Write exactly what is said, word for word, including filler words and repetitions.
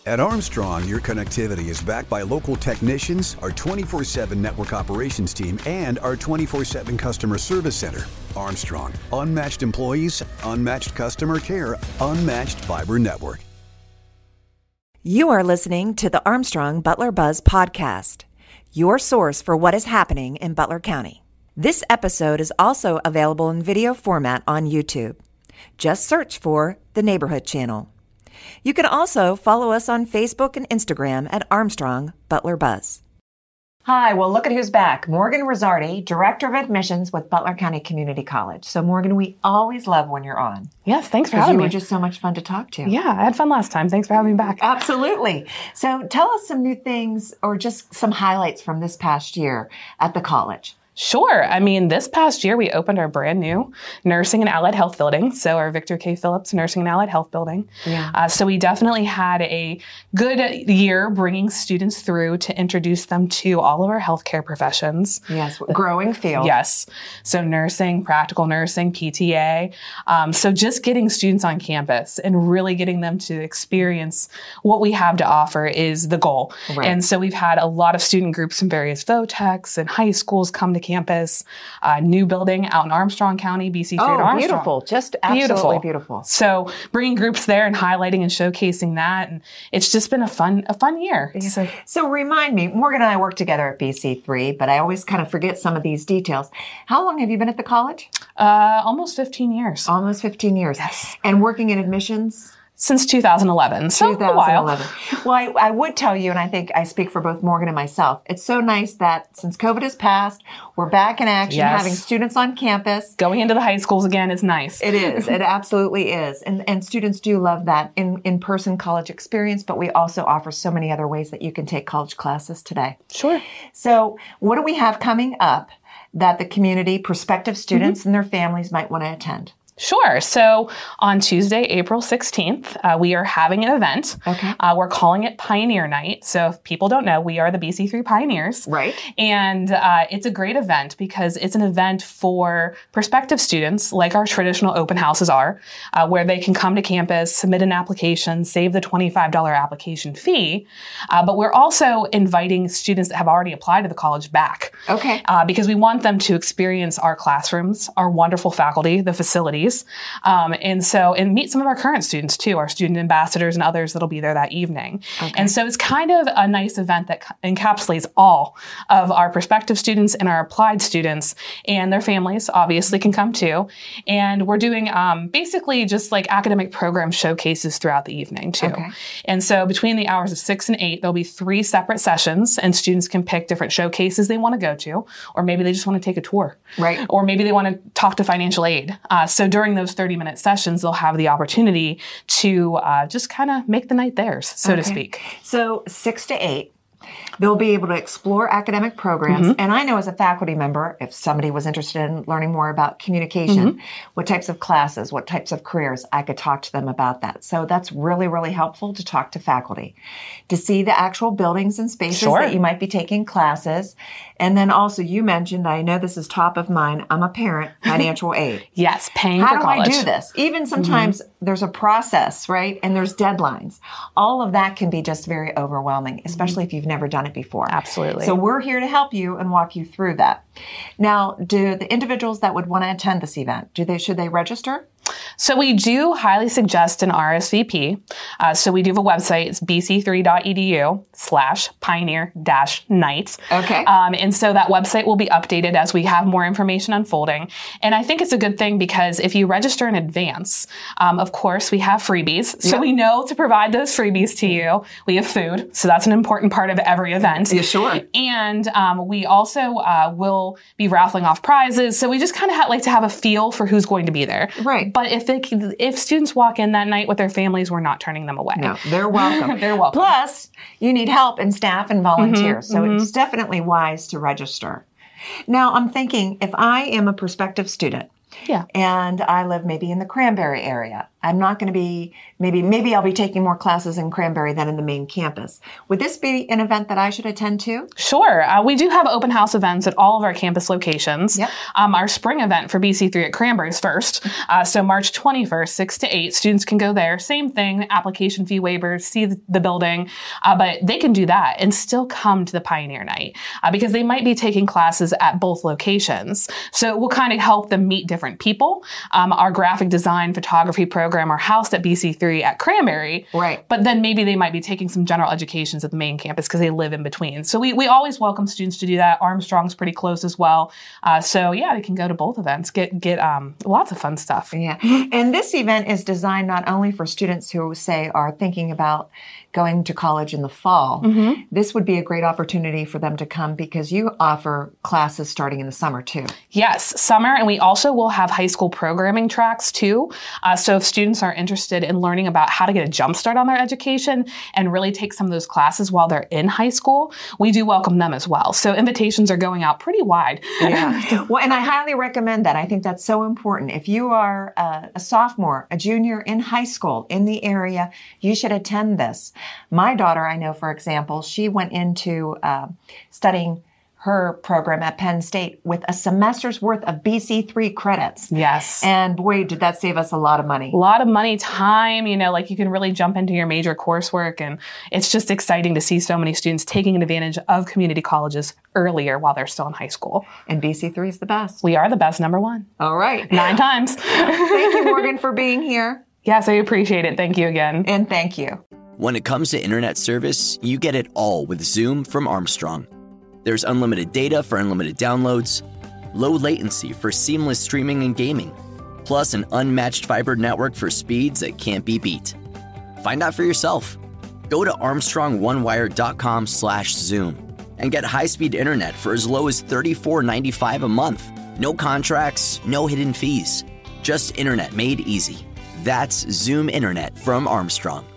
At Armstrong, your connectivity is backed by local technicians, our twenty-four seven network operations team, and our twenty-four seven customer service center. Armstrong, unmatched employees, unmatched customer care, unmatched fiber network. You are listening to the Armstrong Butler Buzz podcast, your source for what is happening in Butler County. This episode is also available in video format on YouTube. Just search for the Neighborhood Channel. You can also follow us on Facebook and Instagram at Armstrong Butler Buzz. Hi, well, look at who's back. Morgan Rosardi, Director of Admissions with Butler County Community College. So, Morgan, we always love when you're on. Yes, thanks for having you me. You were just so much fun to talk to. Yeah, I had fun last time. Thanks for having me back. Absolutely. So, tell us some new things or just some highlights from this past year at the college. Sure. I mean, this past year, we opened our brand new nursing and allied health building. So our Victor K. Phillips Nursing and Allied Health Building. Yeah. Uh, so we definitely had a good year bringing students through to introduce them to all of our healthcare professions. Yes. Growing field. Yes. So nursing, practical nursing, P T A. Um, so just getting students on campus and really getting them to experience what we have to offer is the goal. Right. And so we've had a lot of student groups from various VOTECs and high schools come to campus, uh, new building out in Armstrong County, B C three Oh, to Armstrong. beautiful. Just absolutely beautiful. beautiful. So bringing groups there and highlighting and showcasing that. And it's just been a fun, a fun year. Yeah. So, so remind me, Morgan and I work together at B C three, but I always kind of forget some of these details. How long have you been at the college? Uh, almost fifteen years. Almost fifteen years. Yes. And working in admissions? Since two thousand eleven, so twenty eleven. a while. Well, I, I would tell you, and I think I speak for both Morgan and myself, it's so nice that since COVID has passed, we're back in action, Yes. having students on campus. Going into the high schools again is nice. It is. It absolutely is. And and students do love that in, in-person college experience, but we also offer so many other ways that you can take college classes today. Sure. So what do we have coming up that the community, prospective students, mm-hmm. and their families might want to attend? Sure. So on Tuesday, April sixteenth, uh, we are having an event. Okay. Uh, we're calling it Pioneer Night. So if people don't know, we are the B C three Pioneers. Right. And uh, it's a great event because it's an event for prospective students, like our traditional open houses are, uh, where they can come to campus, submit an application, save the twenty-five dollars application fee. Uh, but we're also inviting students that have already applied to the college back. Okay. Uh, because we want them to experience our classrooms, our wonderful faculty, the facilities. Um, and so, and meet some of our current students too, our student ambassadors and others that'll be there that evening. Okay. And so it's kind of a nice event that encapsulates all of our prospective students and our applied students, and their families obviously can come too. And we're doing um, basically just like academic program showcases throughout the evening too. Okay. And so between the hours of six and eight, there'll be three separate sessions, and students can pick different showcases they want to go to, or maybe they just want to take a tour. Right. Or maybe they want to talk to financial aid. Uh, so during those thirty minute sessions, they'll have the opportunity to uh, just kind of make the night theirs, so Okay. to speak. So six to eight, they'll be able to explore academic programs. Mm-hmm. And I know as a faculty member, if somebody was interested in learning more about communication, Mm-hmm. what types of classes, what types of careers, I could talk to them about that. So that's really, really helpful to talk to faculty, to see the actual buildings and spaces Sure. that you might be taking classes. And then also you mentioned, I know this is top of mind, I'm a parent, financial aid. Yes, paying How for do college. I do this? Even sometimes mm-hmm. there's a process, right? And there's deadlines. All of that can be just very overwhelming, especially mm-hmm. if you've never done it before. Absolutely. So we're here to help you and walk you through that. Now, do the individuals that would want to attend this event, do they should they register? So we do highly suggest an R S V P. Uh, so we do have a website. It's b c three dot e d u slash pioneer dash night. Okay. Um, and so that website will be updated as we have more information unfolding. And I think it's a good thing because if you register in advance, um, of course, we have freebies. So yep. we know to provide those freebies to you. We have food. So that's an important part of every event. Yeah, sure. And um, we also uh, will be raffling off prizes. So we just kind of ha- like to have a feel for who's going to be there. Right. But if they, if students walk in that night with their families, we're not turning them away. No, they're welcome. They're welcome. Plus, you need help and staff and volunteers. Mm-hmm, so mm-hmm. it's definitely wise to register. Now, I'm thinking if I am a prospective student Yeah. and I live maybe in the Cranberry area, I'm not going to be, maybe, maybe I'll be taking more classes in Cranberry than in the main campus. Would this be an event that I should attend to? Sure. Uh, we do have open house events at all of our campus locations. Yep. Um, our spring event for B C three at Cranberry is first. Uh, so March twenty-first, six to eight, students can go there. Same thing, application fee waivers, see the, the building, uh, but they can do that and still come to the Pioneer Night uh, because they might be taking classes at both locations. So it will kind of help them meet different people. Um, our graphic design photography program are housed at B C three at Cranberry. Right. But then maybe they might be taking some general educations at the main campus because they live in between. So we, we always welcome students to do that. Armstrong's pretty close as well. Uh, so yeah, they can go to both events, get get um, lots of fun stuff. Yeah. And this event is designed not only for students who, say, are thinking about going to college in the fall. Mm-hmm. This would be a great opportunity for them to come because you offer classes starting in the summer too. Yes, summer, and we also will have high school programming tracks too. Uh, so if students are interested in learning about how to get a jump start on their education and really take some of those classes while they're in high school, we do welcome them as well. So invitations are going out pretty wide. Yeah. Well, and I highly recommend that. I think that's so important. If you are a, a sophomore, a junior in high school in the area, you should attend this. My daughter, I know, for example, she went into uh, studying her program at Penn State with a semester's worth of B C three credits. Yes. And boy, did that save us a lot of money. A lot of money, time, you know, like you can really jump into your major coursework. And it's just exciting to see so many students taking advantage of community colleges earlier while they're still in high school. And B C three is the best. We are the best, number one. All right. Nine times. Thank you, Morgan, for being here. Yes, I appreciate it. Thank you again. And thank you. When it comes to internet service, you get it all with Zoom from Armstrong. There's unlimited data for unlimited downloads, low latency for seamless streaming and gaming, plus an unmatched fiber network for speeds that can't be beat. Find out for yourself. Go to armstrong1wire.com slash Zoom and get high-speed internet for as low as thirty-four ninety-five a month. No contracts, no hidden fees. Just internet made easy. That's Zoom Internet from Armstrong.